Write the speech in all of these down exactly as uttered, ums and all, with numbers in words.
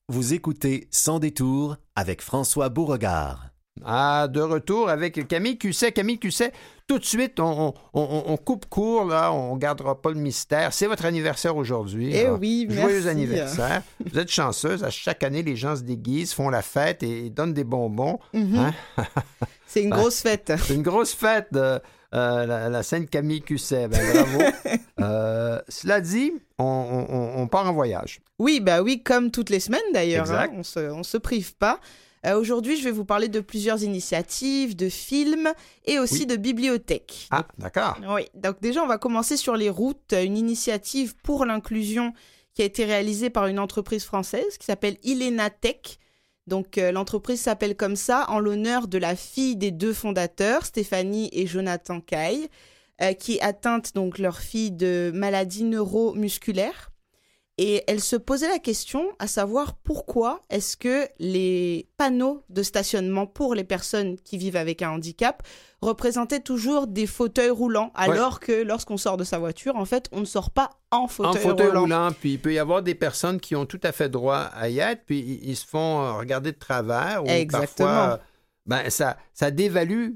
Vous écoutez Sans détour avec François Beauregard. Ah, de retour avec Camille Cusset. Camille Cusset, tout de suite, on, on, on, on coupe court, là, on ne gardera pas le mystère. C'est votre anniversaire aujourd'hui. Eh alors, oui, merci. Joyeux anniversaire. Vous êtes chanceuse. À chaque année, les gens se déguisent, font la fête et, et donnent des bonbons. Mm-hmm. Hein? C'est une grosse fête. C'est une grosse fête, euh, euh, la, la Sainte Camille Cusset. Ben, bravo. euh, cela dit, on, on, on part en voyage. Oui, bah oui, comme toutes les semaines d'ailleurs. Exact. Hein, on se, on se prive pas. Euh, aujourd'hui, je vais vous parler de plusieurs initiatives, de films et aussi oui. de bibliothèques. Ah, d'accord. Oui, donc déjà, on va commencer sur les routes, une initiative pour l'inclusion qui a été réalisée par une entreprise française qui s'appelle Ilena Tech. Donc, euh, l'entreprise s'appelle comme ça en l'honneur de la fille des deux fondateurs, Stéphanie et Jonathan Caille, euh, qui est atteinte, donc, leur fille de maladies neuromusculaires. Et elle se posait la question à savoir pourquoi est-ce que les panneaux de stationnement pour les personnes qui vivent avec un handicap représentaient toujours des fauteuils roulants, alors ouais. que lorsqu'on sort de sa voiture, en fait, on ne sort pas en fauteuil, en fauteuil roulant. roulant. Puis il peut y avoir des personnes qui ont tout à fait droit à y être, puis ils se font regarder de travers. Ou Exactement. Parfois, ben, ça, ça dévalue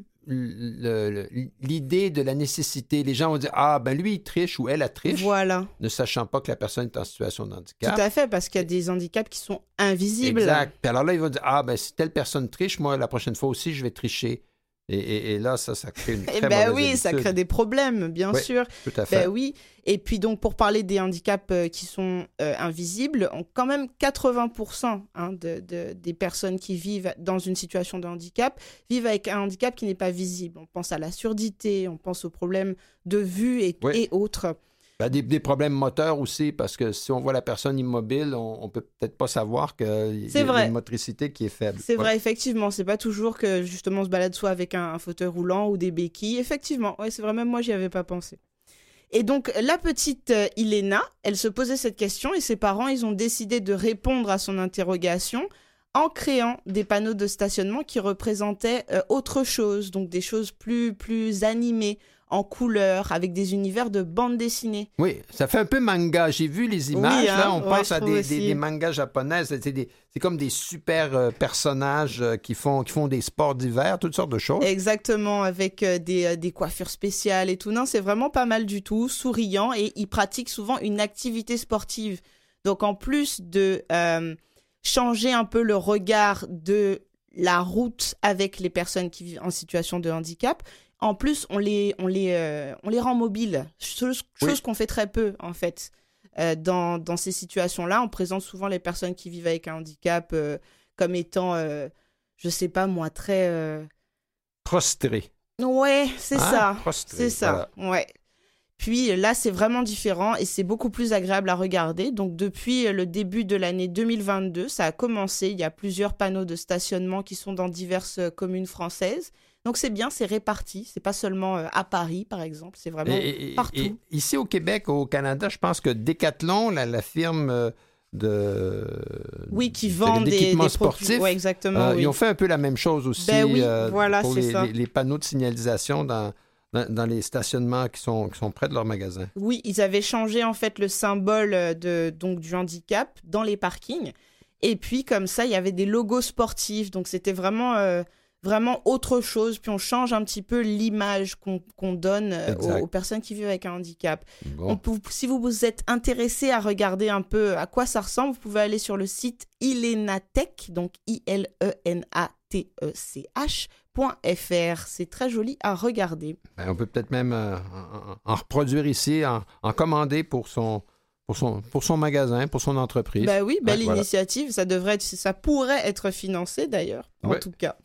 Le, le, l'idée de la nécessité. Les gens vont dire « Ah, ben lui, il triche ou elle, a triche. » Voilà. Ne sachant pas que la personne est en situation de handicap. Tout à fait, parce qu'il y a des handicaps qui sont invisibles. Exact. Puis alors là, ils vont dire « Ah, ben si telle personne triche, moi, la prochaine fois aussi, je vais tricher. » Et, et, et là, ça, ça crée une très et ben mauvaise oui, habitude. ça crée des problèmes, bien oui, sûr. Tout à fait. Ben oui. Et puis donc, pour parler des handicaps euh, qui sont euh, invisibles, on, quand même quatre-vingts pour cent hein, de, de, des personnes qui vivent dans une situation de handicap vivent avec un handicap qui n'est pas visible. On pense à la surdité, on pense aux problèmes de vue et, oui. et autres. Ben, des, des problèmes moteurs aussi, parce que si on voit la personne immobile, on ne peut peut-être pas savoir qu'il y a une motricité qui est faible. C'est ouais. vrai, effectivement. C'est pas toujours que justement on se balade soit avec un, un fauteuil roulant ou des béquilles. Effectivement, ouais, c'est vrai, même moi, j'y avais pas pensé. Et donc, la petite euh, Ilena, elle se posait cette question et ses parents, ils ont décidé de répondre à son interrogation en créant des panneaux de stationnement qui représentaient euh, autre chose, donc des choses plus, plus animées, en couleur, avec des univers de bande dessinée. Oui, ça fait un peu manga. J'ai vu les images, oui, hein, là, on ouais, pense à des, des, des mangas japonaises. C'est, des, c'est comme des super euh, personnages euh, qui, font, qui font des sports d'hiver, toutes sortes de choses. Exactement, avec euh, des, euh, des coiffures spéciales et tout. Non, c'est vraiment pas mal du tout, souriant, et ils pratiquent souvent une activité sportive. Donc, en plus de euh, changer un peu le regard de la route avec les personnes qui vivent en situation de handicap, en plus, on les, on les, euh, on les rend mobiles, chose, chose oui. qu'on fait très peu, en fait. Euh, dans, dans ces situations-là, on présente souvent les personnes qui vivent avec un handicap euh, comme étant, euh, je sais pas moi, très... Euh... Prostrés. Ouais, c'est ah, ça. Prostrés, c'est ça, voilà. Ouais. Puis là, c'est vraiment différent et c'est beaucoup plus agréable à regarder. Donc, depuis le début de l'année deux mille vingt-deux, ça a commencé. Il y a plusieurs panneaux de stationnement qui sont dans diverses communes françaises. Donc, c'est bien, c'est réparti. C'est pas seulement euh, à Paris, par exemple. C'est vraiment et, et, partout. Et ici, au Québec, au Canada, je pense que Decathlon, la, la firme de... Oui, qui vend de, des, d'équipements des sportifs. Produits. Ouais, exactement. Euh, oui. Ils ont fait un peu la même chose aussi ben oui, euh, voilà, pour c'est les, ça. les, les panneaux de signalisation dans, dans, dans les stationnements qui sont, qui sont près de leur magasin. Oui, ils avaient changé, en fait, le symbole de, donc, du handicap dans les parkings. Et puis, comme ça, il y avait des logos sportifs. Donc, c'était vraiment... Euh, vraiment autre chose, puis on change un petit peu l'image qu'on, qu'on donne aux, aux personnes qui vivent avec un handicap. Bon. On peut, si vous vous êtes intéressé à regarder un peu à quoi ça ressemble, vous pouvez aller sur le site ilenatech, donc I L E N A T E C H point F R. C'est très joli à regarder. Ben, on peut peut-être même euh, en, en reproduire ici, en, en commander pour son... Pour son, pour son magasin, pour son entreprise. Ben oui, belle ouais, initiative. Voilà. Ça devrait être, ça pourrait être financé d'ailleurs, en ouais. tout cas.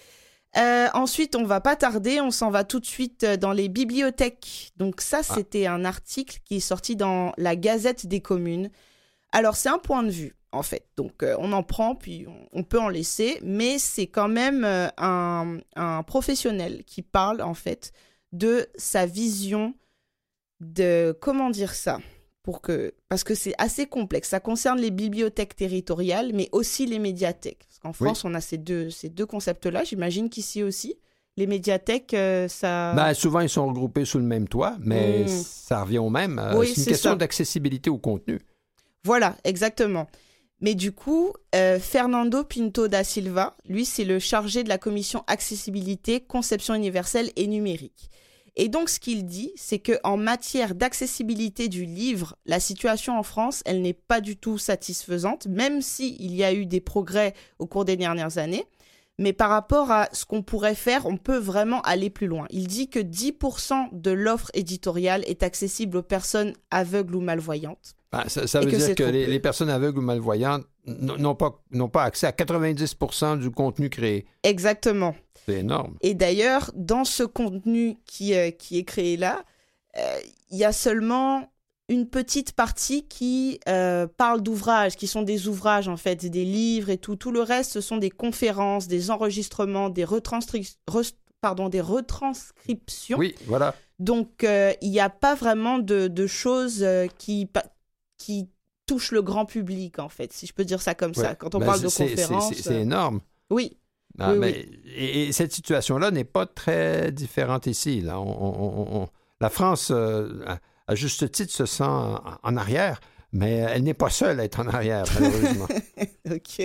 Euh, ensuite, on va pas tarder, on s'en va tout de suite dans les bibliothèques. Donc ça, ah. c'était un article qui est sorti dans la Gazette des communes. Alors, c'est un point de vue, en fait. Donc, euh, on en prend, puis on, on peut en laisser. Mais c'est quand même euh, un, un professionnel qui parle, en fait, de sa vision de... Comment dire ça ? Pour que, parce que c'est assez complexe. Ça concerne les bibliothèques territoriales, mais aussi les médiathèques. Parce qu'en France, oui. on a ces deux, ces deux concepts-là. J'imagine qu'ici aussi, les médiathèques, euh, ça... Ben, souvent, ils sont regroupés sous le même toit, mais mmh. ça revient au même. Euh, oui, c'est une c'est question ça. d'accessibilité au contenu. Voilà, exactement. Mais du coup, euh, Fernando Pinto da Silva, lui, c'est le chargé de la commission accessibilité, conception universelle et numérique. Et donc, ce qu'il dit, c'est qu'en matière d'accessibilité du livre, la situation en France, elle n'est pas du tout satisfaisante, même s'il y a eu des progrès au cours des dernières années. Mais par rapport à ce qu'on pourrait faire, on peut vraiment aller plus loin. Il dit que dix pour cent de l'offre éditoriale est accessible aux personnes aveugles ou malvoyantes. Ben, ça, ça veut que dire que les, peu. les personnes aveugles ou malvoyantes n'ont pas, n'ont pas accès à quatre-vingt-dix pour cent du contenu créé. Exactement. C'est énorme. Et d'ailleurs, dans ce contenu qui, euh, qui est créé là, il euh, y a seulement une petite partie qui euh, parle d'ouvrages, qui sont des ouvrages en fait, des livres et tout. Tout le reste, ce sont des conférences, des enregistrements, des, retranscri- re- pardon, des retranscriptions. Oui, voilà. Donc, il euh, n'y a pas vraiment de, de choses euh, qui, qui touchent le grand public, en fait, si je peux dire ça comme ouais. ça. Quand on ben parle de c'est, conférences... C'est, c'est, c'est énorme. Oui. Ah, oui, mais, oui. Et, et cette situation-là n'est pas très différente ici. Là. On, on, on, la France, euh, à juste titre, se sent en, en arrière, mais elle n'est pas seule à être en arrière, malheureusement. OK.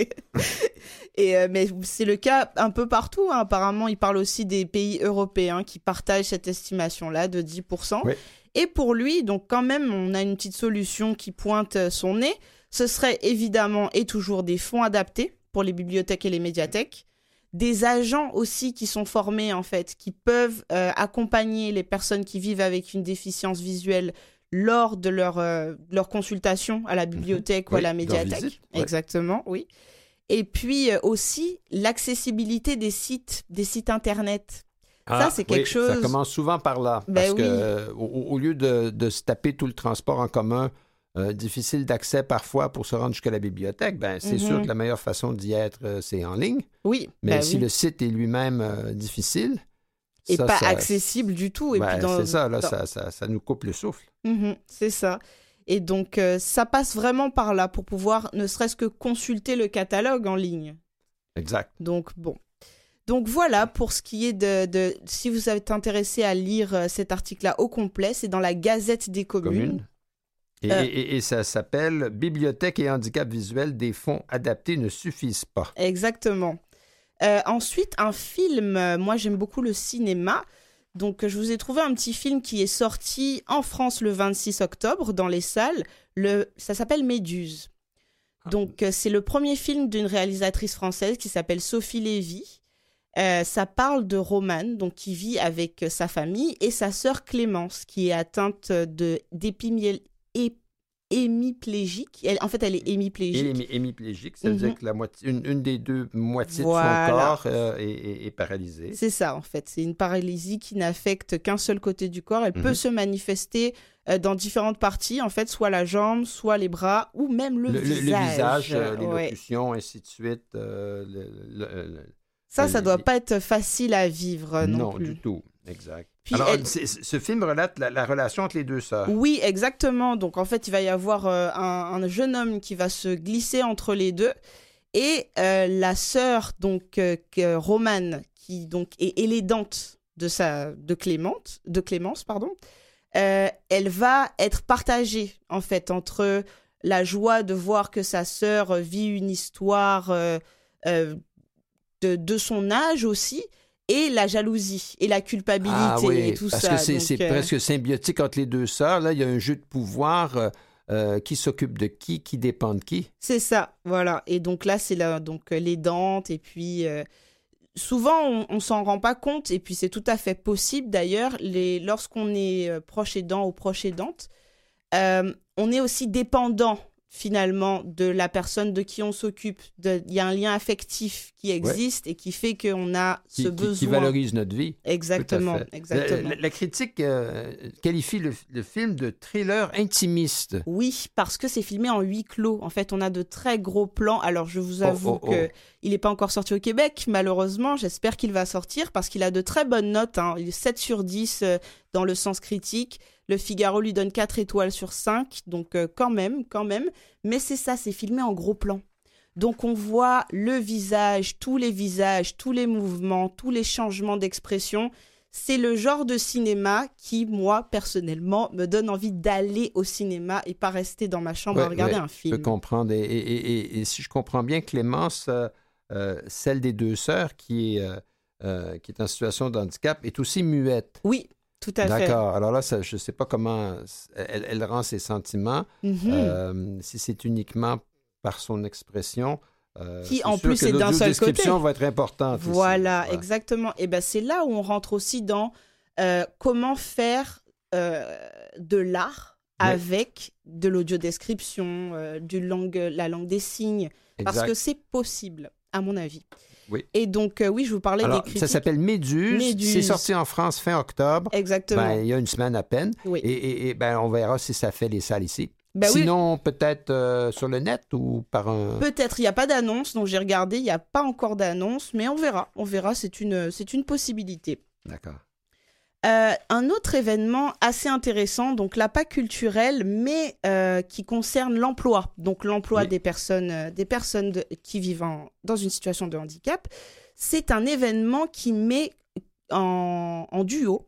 Et, euh, mais c'est le cas un peu partout. Hein. Apparemment, il parle aussi des pays européens qui partagent cette estimation-là de dix pour cent. Oui. Et pour lui, donc quand même, on a une petite solution qui pointe son nez. Ce serait évidemment et toujours des fonds adaptés pour les bibliothèques et les médiathèques. Des agents aussi qui sont formés, en fait, qui peuvent euh, accompagner les personnes qui vivent avec une déficience visuelle lors de leur, euh, leur consultation à la bibliothèque mmh. ou oui, à la médiathèque. Visite, exactement, ouais. oui. Et puis euh, aussi, l'accessibilité des sites, des sites Internet. Ah, ça, c'est quelque oui, chose... Ça commence souvent par là. Ben parce oui. que euh, au, au lieu de, de se taper tout le transport en commun, Euh, difficile d'accès parfois pour se rendre jusqu'à la bibliothèque, ben, c'est mm-hmm. sûr que la meilleure façon d'y être, euh, c'est en ligne. Oui. Mais ben si oui. le site est lui-même euh, difficile... Et ça, pas ça, accessible du tout. Et ben, puis dans, c'est ça, là, dans... ça, ça, ça nous coupe le souffle. Mm-hmm, c'est ça. Et donc, euh, ça passe vraiment par là pour pouvoir ne serait-ce que consulter le catalogue en ligne. Exact. Donc, bon. Donc voilà, pour ce qui est de... de si vous êtes intéressé à lire euh, cet article-là au complet, c'est dans la Gazette des communes. Commune. Et, euh, et, et ça s'appelle « Bibliothèque et handicap visuel, des fonds adaptés ne suffisent pas ». Exactement. Euh, ensuite, un film. Euh, moi, j'aime beaucoup le cinéma. Donc, je vous ai trouvé un petit film qui est sorti en France le vingt-six octobre dans les salles. Le, ça s'appelle Méduse. Donc, euh, c'est le premier film d'une réalisatrice française qui s'appelle Sophie Lévy. Euh, ça parle de Romane, donc, qui vit avec sa famille, et sa sœur Clémence, qui est atteinte de, d'épimiel... Ép- hémiplégique. Elle, en fait, elle est hémiplégique. Hémi- hémiplégique, ça veut mm-hmm. dire que la moitié, une, une des deux moitiés voilà. de son corps euh, est, est, est paralysée. C'est ça, en fait. C'est une paralysie qui n'affecte qu'un seul côté du corps. Elle mm-hmm. peut se manifester euh, dans différentes parties, en fait, soit la jambe, soit les bras, ou même le, le visage. Le visage, euh, ouais. l'élocution, ainsi de suite. Euh, le, le, le, ça, le, ça ne doit pas être facile à vivre non, non plus. Non, du tout. Exact. Puis Alors, elle... ce film relate la, la relation entre les deux sœurs. Oui, exactement. Donc, en fait, il va y avoir euh, un, un jeune homme qui va se glisser entre les deux. Et euh, la sœur, donc, euh, que, Romane, qui donc, est, est l'aidante de, sa, de, Clémente, de Clémence, pardon, euh, elle va être partagée, en fait, entre la joie de voir que sa sœur vit une histoire euh, euh, de, de son âge aussi, et la jalousie et la culpabilité ah, oui, et tout parce ça. Parce que c'est, donc, c'est euh... presque symbiotique entre les deux sœurs. Là, il y a un jeu de pouvoir. Euh, euh, qui s'occupe de qui, qui dépend de qui. C'est ça, voilà. Et donc là, c'est la, donc, l'aidante. Et puis, euh, souvent, on ne s'en rend pas compte. Et puis, c'est tout à fait possible, d'ailleurs. Les, lorsqu'on est euh, proche aidant ou proche aidante, euh, on est aussi dépendant, finalement, de la personne de qui on s'occupe. Il y a un lien affectif qui existe ouais. et qui fait qu'on a qui, ce qui, besoin. Qui valorise notre vie. Exactement. exactement. La, la, la critique euh, qualifie le, le film de thriller intimiste. Oui, parce que c'est filmé en huis clos. En fait, on a de très gros plans. Alors, je vous avoue oh, oh, oh. qu'il n'est pas encore sorti au Québec, malheureusement. J'espère qu'il va sortir parce qu'il a de très bonnes notes. Hein. Il est sept sur dix euh, dans le sens critique. Le Figaro lui donne quatre étoiles sur cinq, donc euh, quand même, quand même. Mais c'est ça, c'est filmé en gros plan. Donc on voit le visage, tous les visages, tous les mouvements, tous les changements d'expression. c'est le genre de cinéma qui, moi, personnellement, me donne envie d'aller au cinéma et pas rester dans ma chambre ouais, à regarder ouais, un film. Je peux comprendre. Et, et, et, et si je comprends bien, Clémence, euh, euh, celle des deux sœurs qui est, euh, euh, qui est en situation de handicap, est aussi muette. Oui, tout à fait. D'accord. Alors là, ça, je ne sais pas comment elle, elle rend ses sentiments. Mm-hmm. Euh, si c'est uniquement par son expression... Euh, qui en plus que est d'un seul côté. L'audiodescription va être importante. Voilà, ici. exactement. Et ben c'est là où on rentre aussi dans euh, comment faire euh, de l'art oui. avec de l'audiodescription, euh, du langue, la langue des signes, exact. Parce que c'est possible, à mon avis. Oui. Et donc, euh, oui, je vous parlais Alors, des critiques. Ça s'appelle Méduse. Méduse. C'est sorti en France fin octobre. Exactement. Ben, il y a une semaine à peine. Oui. Et, et, et ben, on verra si ça fait les salles ici. Ben Sinon, oui. peut-être euh, sur le net ou par un... Peut-être, il n'y a pas d'annonce, donc j'ai regardé, il n'y a pas encore d'annonce, mais on verra, on verra, c'est une, c'est une possibilité. D'accord. Euh, un autre événement assez intéressant, donc là pas culturel, mais euh, qui concerne l'emploi, donc l'emploi oui. des personnes, euh, des personnes de, qui vivent en, dans une situation de handicap, c'est un événement qui met en, en duo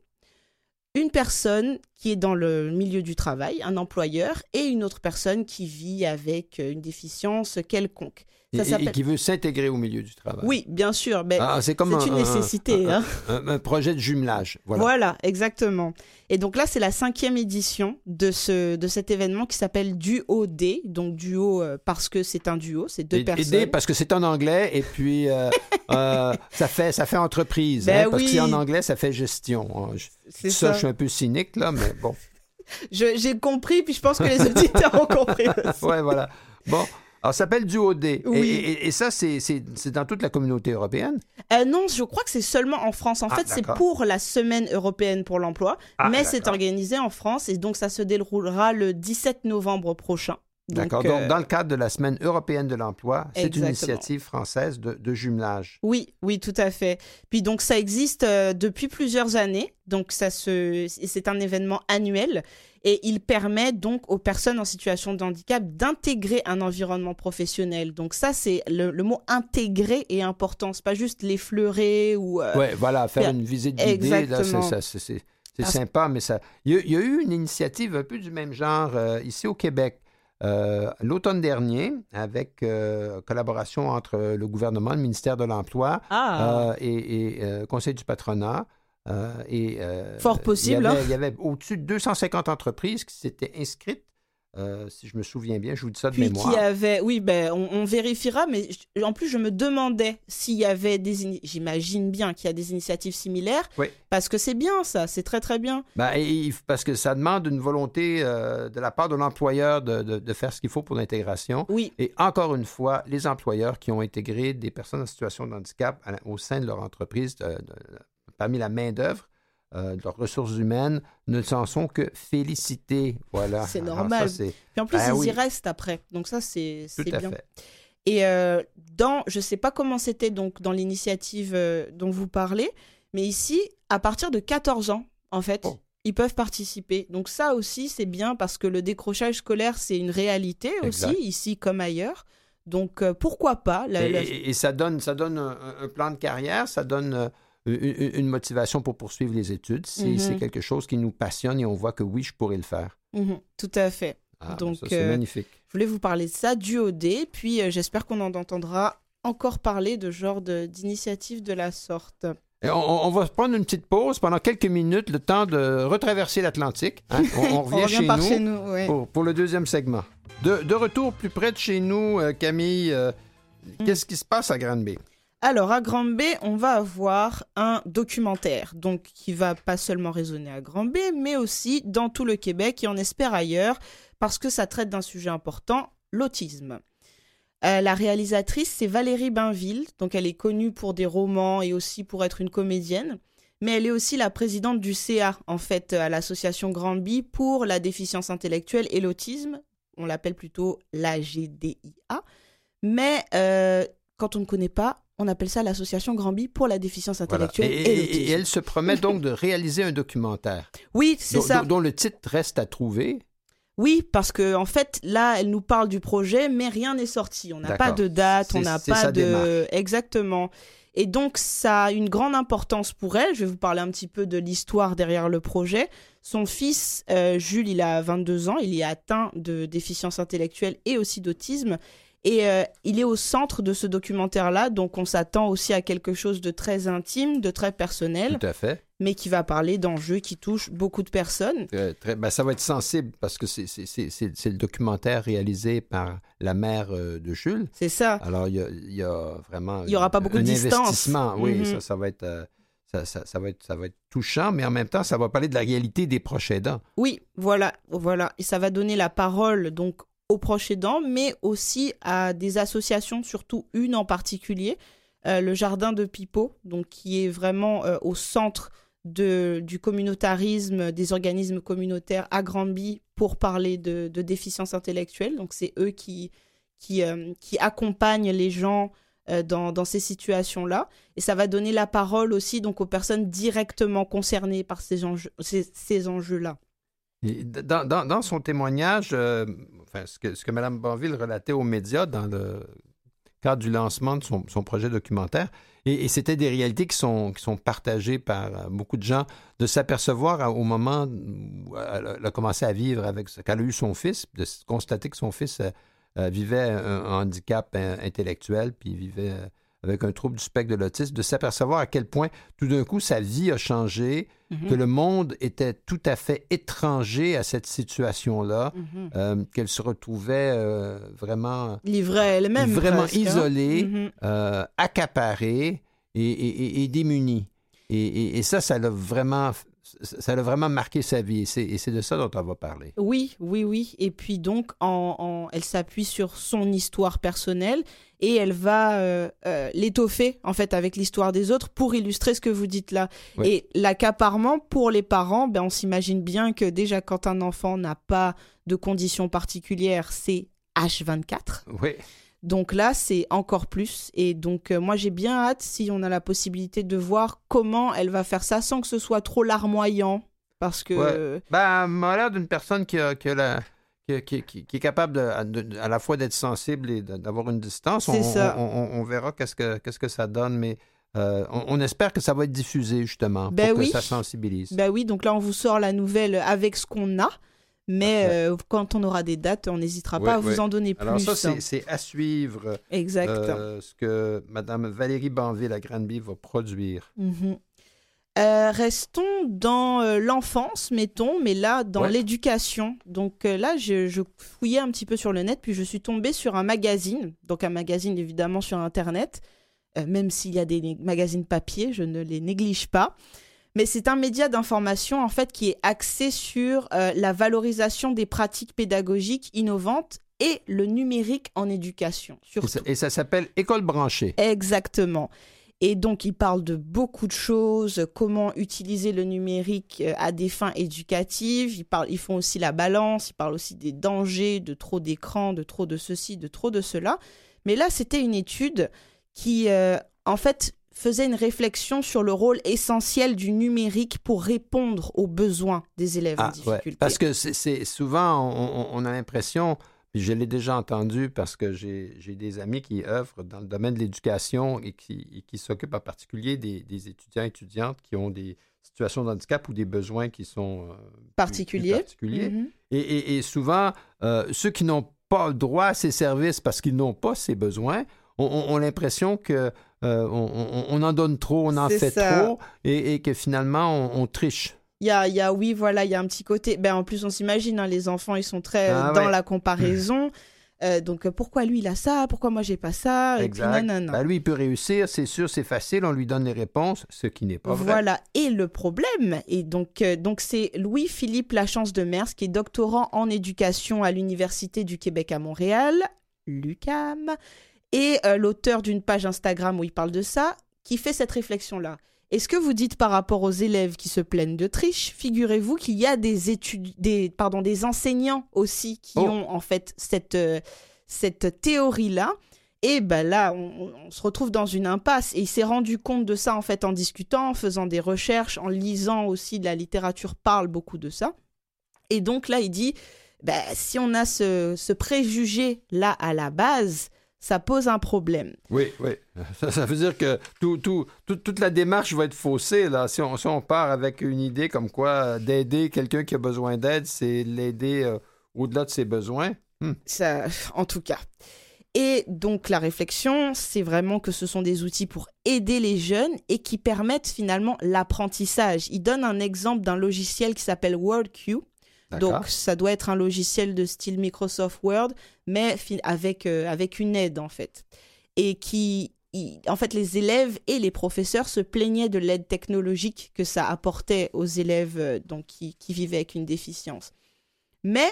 une personne qui est dans le milieu du travail, un employeur, et une autre personne qui vit avec une déficience quelconque. Ça et, et qui veut s'intégrer au milieu du travail. Oui, bien sûr. Mais ah, c'est comme c'est un, une nécessité. Un, hein. un, un, un projet de jumelage. Voilà. Voilà, exactement. Et donc là, c'est la cinquième édition de, ce, de cet événement qui s'appelle Duo D. Donc duo euh, parce que c'est un duo, c'est deux et, personnes. Et D parce que c'est en anglais et puis euh, euh, ça, fait, ça fait entreprise. Ben hein, parce oui. que c'est en anglais, ça fait gestion. Je, c'est ça, ça, je suis un peu cynique, là, mais bon. je, j'ai compris, puis je pense que les auditeurs ont compris aussi. Ouais, voilà. Bon. Alors, ça s'appelle Duo D. Oui. Et, et, et ça, c'est, c'est, c'est dans toute la communauté européenne? Euh, non, je crois que c'est seulement en France. En ah, fait, d'accord. c'est pour la Semaine européenne pour l'emploi, ah, mais d'accord. c'est organisé en France et donc ça se déroulera le dix-sept novembre prochain. Donc, D'accord. Donc, euh... dans le cadre de la Semaine européenne de l'emploi, c'est Exactement. Une initiative française de, de jumelage. Oui, oui, tout à fait. Puis donc, ça existe euh, depuis plusieurs années. Donc, ça se... c'est un événement annuel. Et il permet donc aux personnes en situation de handicap d'intégrer un environnement professionnel. Donc ça, c'est le, le mot « intégrer » est important. C'est pas juste l'effleurer ou... Euh... Oui, voilà, faire une visite guidée. Exactement. Là, c'est, ça, c'est, c'est, c'est Parce... sympa, mais ça... Il y, a, il y a eu une initiative un peu du même genre euh, ici au Québec. Euh, l'automne dernier, avec euh, collaboration entre le gouvernement, le ministère de l'Emploi ah. euh, et, et euh, Conseil du patronat. Euh, et, euh, Fort possible. Il y, avait, hein? il y avait au-dessus de deux cent cinquante entreprises qui s'étaient inscrites, euh, si je me souviens bien, je vous dis ça de Puis mémoire. Qui avait, oui, ben, on, on vérifiera, mais je, en plus, je me demandais s'il y avait des... J'imagine bien qu'il y a des initiatives similaires, oui. parce que c'est bien ça, c'est très, très bien. Ben, et, parce que ça demande une volonté euh, de la part de l'employeur de, de, de faire ce qu'il faut pour l'intégration. Oui. Et encore une fois, les employeurs qui ont intégré des personnes en situation de handicap à, au sein de leur entreprise, de, de, parmi la main-d'œuvre, Euh, de leurs ressources humaines ne s'en sont que félicités. Voilà. C'est normal. Ça, c'est... Puis en plus, ben, ils oui. y restent après. Donc ça, c'est, c'est Tout à bien. Fait. Et euh, dans, je ne sais pas comment c'était donc, dans l'initiative euh, dont vous parlez, mais ici, à partir de quatorze ans, en fait, oh. ils peuvent participer. Donc ça aussi, c'est bien parce que le décrochage scolaire, c'est une réalité exact. Aussi, ici comme ailleurs. Donc euh, pourquoi pas la, et, la... et ça donne, ça donne un, un plan de carrière, ça donne... Euh... Une, une motivation pour poursuivre les études. C'est, mm-hmm. c'est quelque chose qui nous passionne et on voit que oui, je pourrais le faire. Mm-hmm. Tout à fait. Ah, Donc, ça, c'est euh, magnifique. Je voulais vous parler de ça, du O D, puis euh, j'espère qu'on en entendra encore parler de genre de, d'initiatives de la sorte. Et on, on va prendre une petite pause pendant quelques minutes, le temps de retraverser l'Atlantique. Hein? On, on revient, on revient chez, par nous chez nous ouais. pour, pour le deuxième segment. De, de retour plus près de chez nous, euh, Camille, euh, mm. qu'est-ce qui se passe à Granby? Alors, à Granby, on va avoir un documentaire, donc qui va pas seulement résonner à Granby, mais aussi dans tout le Québec et on espère ailleurs, parce que ça traite d'un sujet important, l'autisme. Euh, la réalisatrice, c'est Valérie Bainville, donc elle est connue pour des romans et aussi pour être une comédienne, mais elle est aussi la présidente du C A, en fait, à l'association Granby pour la déficience intellectuelle et l'autisme. On l'appelle plutôt l'A G D I A, mais euh, quand on ne connaît pas, on appelle ça l'association Granby pour la déficience intellectuelle voilà. et, et, et l'autisme. Et elle se promet donc de réaliser un documentaire. Oui, c'est dont, ça. Dont, dont le titre reste à trouver. Oui, parce qu'en en fait, là, elle nous parle du projet, mais rien n'est sorti. On n'a pas de date, c'est, on n'a c'est pas sa de... démarche. Exactement. Et donc, ça a une grande importance pour elle. Je vais vous parler un petit peu de l'histoire derrière le projet. Son fils, euh, Jules, il a vingt-deux ans. Il est atteint de déficience intellectuelle et aussi d'autisme. Et euh, il est au centre de ce documentaire-là. Donc, on s'attend aussi à quelque chose de très intime, de très personnel. Tout à fait. Mais qui va parler d'enjeux qui touchent beaucoup de personnes. Euh, très, ben, ça va être sensible parce que c'est, c'est, c'est, c'est, c'est le documentaire réalisé par la mère euh, de Jules. C'est ça. Alors, il y a, il y a vraiment il y aura pas beaucoup un de distance. investissement. Oui, mm-hmm. ça, ça, va être, euh, ça, ça, ça, va être, ça va être touchant, mais en même temps, ça va parler de la réalité des proches aidants. Oui, voilà, voilà. Et ça va donner la parole donc aux proches aidants, mais aussi à des associations, surtout une en particulier, euh, le Jardin de Pipeau, donc qui est vraiment euh, au centre De, du communautarisme, des organismes communautaires à Granby pour parler de, de déficience intellectuelle. Donc, c'est eux qui, qui, euh, qui accompagnent les gens euh, dans, dans ces situations-là. Et ça va donner la parole aussi donc, aux personnes directement concernées par ces, enjeux, ces, ces enjeux-là. Et dans, dans, dans son témoignage, euh, enfin, ce que, ce que Mme Banville relatait aux médias dans le cadre du lancement de son, son projet documentaire, Et, et c'était des réalités qui sont, qui sont partagées par beaucoup de gens, de s'apercevoir au moment où elle a commencé à vivre avec, quand elle a eu son fils, de constater que son fils euh, vivait un, un handicap intellectuel, puis vivait avec un trouble du spectre de l'autisme, de s'apercevoir à quel point tout d'un coup sa vie a changé, mm-hmm. que le monde était tout à fait étranger à cette situation-là, mm-hmm. euh, qu'elle se retrouvait euh, vraiment... livrée à elle-même. Vraiment presque, isolée, hein? mm-hmm. euh, accaparée et, et, et démunie. Et, et, et ça, ça l'a vraiment... Ça l'a vraiment marqué sa vie et c'est, et c'est de ça dont on va parler. Oui, oui, oui. Et puis donc, en, en, elle s'appuie sur son histoire personnelle et elle va euh, euh, l'étoffer en fait avec l'histoire des autres pour illustrer ce que vous dites là. Oui. Et l'accaparement pour les parents, ben, on s'imagine bien que déjà quand un enfant n'a pas de conditions particulières, c'est H vingt-quatre. Oui. Donc là, c'est encore plus. Et donc, euh, moi, j'ai bien hâte, si on a la possibilité de voir comment elle va faire ça sans que ce soit trop larmoyant. Parce que... Ouais. Ben, elle m'a l'air d'une personne qui, a, qui, a la, qui, qui, qui, qui est capable de, de, à la fois d'être sensible et de, d'avoir une distance. C'est on, ça. On, on, on verra qu'est-ce que, qu'est-ce que ça donne, mais euh, on, on espère que ça va être diffusé, justement, ben pour oui. que ça sensibilise. Ben oui, donc là, on vous sort la nouvelle avec ce qu'on a. Mais euh, quand on aura des dates, on n'hésitera pas oui, à vous oui. en donner plus. Alors ça, c'est, c'est à suivre. Exact. Euh, ce que Mme Valérie Banville à Granby va produire. Mm-hmm. Euh, restons dans euh, l'enfance, mettons, mais là, dans ouais. l'éducation. Donc euh, là, je, je fouillais un petit peu sur le net, puis je suis tombée sur un magazine. Donc un magazine, évidemment, sur Internet. Euh, même s'il y a des magazines papier, je ne les néglige pas. Mais c'est un média d'information, en fait, qui est axé sur euh, la valorisation des pratiques pédagogiques innovantes et le numérique en éducation. Et ça, et ça s'appelle École branchée. Exactement. Et donc, ils parlent de beaucoup de choses, comment utiliser le numérique à des fins éducatives. Ils, parlent, ils font aussi la balance, ils parlent aussi des dangers de trop d'écran, de trop de ceci, de trop de cela. Mais là, c'était une étude qui, euh, en fait... faisait une réflexion sur le rôle essentiel du numérique pour répondre aux besoins des élèves ah, en difficulté. Ouais. Parce que c'est, c'est souvent, on, on a l'impression, puis je l'ai déjà entendu parce que j'ai, j'ai des amis qui œuvrent dans le domaine de l'éducation et qui, et qui s'occupent en particulier des, des étudiants et étudiantes qui ont des situations de handicap ou des besoins qui sont euh, particuliers. Plus, plus particuliers. Mm-hmm. Et, et, et souvent, euh, ceux qui n'ont pas droit à ces services parce qu'ils n'ont pas ces besoins ont, ont, ont l'impression que Euh, on, on, on en donne trop, on en c'est fait ça. trop et, et que finalement, on, on triche. Il y a, il y a, oui, voilà, il y a un petit côté... Ben, en plus, on s'imagine, hein, les enfants, ils sont très ah, dans ouais. la comparaison. Euh, donc, pourquoi lui, il a ça? Pourquoi moi, j'ai pas ça? Exact. Et puis, non, non, non. Ben, lui, il peut réussir, c'est sûr, c'est facile, on lui donne les réponses, ce qui n'est pas vrai. Voilà, et le problème, et donc, euh, donc c'est Louis-Philippe Lachance de Mers, qui est doctorant en éducation à l'Université du Québec à Montréal, l'U Q A M, et euh, l'auteur d'une page Instagram où il parle de ça, qui fait cette réflexion-là. Et ce que vous dites par rapport aux élèves qui se plaignent de triche, figurez-vous qu'il y a des, études, des, pardon, des enseignants aussi qui oh. ont en fait cette, euh, cette théorie-là. Et ben là, on, on se retrouve dans une impasse. Et il s'est rendu compte de ça en fait en discutant, en faisant des recherches, en lisant aussi de la littérature, parle beaucoup de ça. Et donc là, il dit, ben, si on a ce, ce préjugé-là à la base... ça pose un problème. Oui, oui. Ça, ça veut dire que tout, tout, tout, toute la démarche va être faussée. Là. Si, on, si on part avec une idée comme quoi euh, d'aider quelqu'un qui a besoin d'aide, c'est l'aider euh, au-delà de ses besoins. Hmm. Ça, en tout cas. Et donc, la réflexion, c'est vraiment que ce sont des outils pour aider les jeunes et qui permettent finalement l'apprentissage. Il donne un exemple d'un logiciel qui s'appelle WordQ. D'accord. Donc, ça doit être un logiciel de style Microsoft Word, mais fi- avec, euh, avec une aide, en fait. Et qui, y- en fait, les élèves et les professeurs se plaignaient de l'aide technologique que ça apportait aux élèves euh, donc, qui, qui vivaient avec une déficience. Mais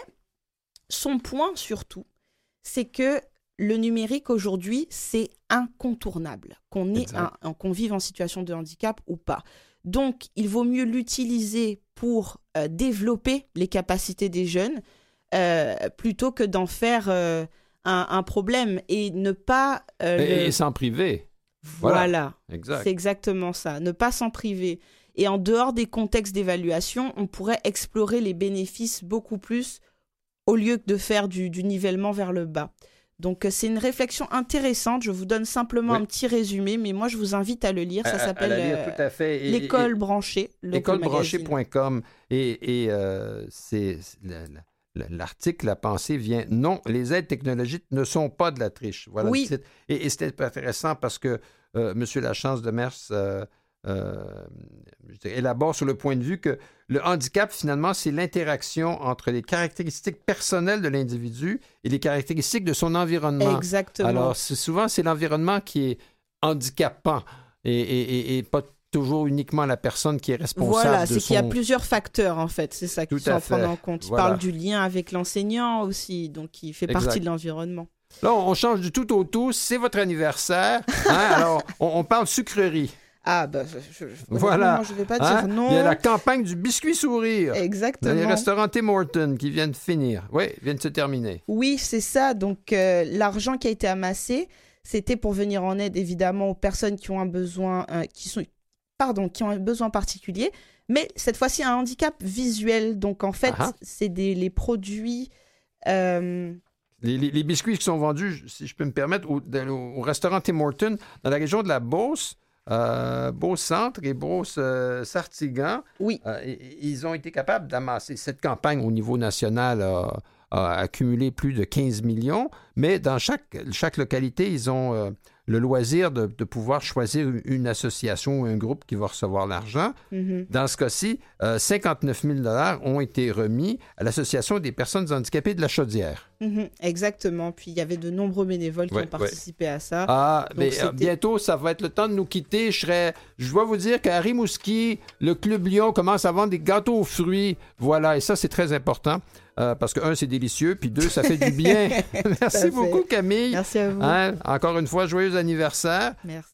son point, surtout, c'est que le numérique, aujourd'hui, c'est incontournable, qu'on, ait un, un- qu'on vive en situation de handicap ou pas. Donc, il vaut mieux l'utiliser pour euh, développer les capacités des jeunes euh, plutôt que d'en faire euh, un, un problème et ne pas... euh, Et, le... et s'en priver. Voilà, Voilà. Exact. c'est exactement ça, ne pas s'en priver. Et en dehors des contextes d'évaluation, on pourrait explorer les bénéfices beaucoup plus au lieu que de faire du, du nivellement vers le bas. Donc, euh, c'est une réflexion intéressante. Je vous donne simplement Oui. un petit résumé, mais moi, je vous invite à le lire. Ça À- à- s'appelle à la lire, euh, tout à fait. Et- L'école et- branchée. le école magazine. branchée point com. Et, et euh, c'est, la- la- l'article, la pensée vient. Non, les aides technologiques ne sont pas de la triche. Voilà Oui. le titre. Et, et c'était intéressant parce que euh, M. Lachance de Mers euh, euh, je dirais, élabore sur le point de vue que le handicap, finalement, c'est l'interaction entre les caractéristiques personnelles de l'individu et les caractéristiques de son environnement. Exactement. Alors, c'est, souvent, c'est l'environnement qui est handicapant et, et, et, et pas toujours uniquement la personne qui est responsable Voilà, de c'est son... qu'il y a plusieurs facteurs, en fait. C'est ça qu'il Tout faut à en prendre fait. en compte. Il Voilà. parle du lien avec l'enseignant aussi, donc qui fait Exact. partie de l'environnement. Là, on change du tout au tout. C'est votre anniversaire. Hein? Alors, on, on parle sucrerie. Ah, bah, je, je, Voilà. je ne vais pas Hein? dire non. Il y a la campagne du biscuit sourire. Dans les Exactement. restaurants Tim Hortons qui viennent de finir. Oui, viennent de se terminer. Oui, c'est ça. Donc, euh, l'argent qui a été amassé, c'était pour venir en aide, évidemment, aux personnes qui ont un besoin, euh, qui sont, pardon, qui ont un besoin particulier. Mais cette fois-ci, un handicap visuel. Donc, en fait, Ah ah. c'est des, les produits... euh, Les, les- les biscuits qui sont vendus, si je peux me permettre, au, dans- au restaurant Tim Hortons, dans la région de la Beauce, euh, Beauce-Centre et Beauce-Sartigan, oui, euh, i- i- ils ont été capables d'amasser. Cette campagne au niveau national a, a accumulé plus de quinze millions, mais dans chaque, chaque localité, ils ont euh, le loisir de, de pouvoir choisir une association ou un groupe qui va recevoir l'argent. mhm. Dans ce cas-ci, euh, cinquante-neuf mille dollars ont été remis à l'Association des personnes handicapées de la Chaudière. Mhm, exactement. Puis il y avait de nombreux bénévoles qui Ouais, ont participé à ça. Ah, Donc, mais, c'était- euh, bientôt, ça va être le temps de nous quitter. Je serais, je dois vous dire qu'à Rimouski, le Club Lyon commence à vendre des gâteaux aux fruits. Voilà, et ça, c'est très important. euh, parce que, un, c'est délicieux, puis deux, ça fait du bien. Merci fait. beaucoup, Camille. Merci à vous. Hein, encore une fois, joyeux anniversaire. Merci.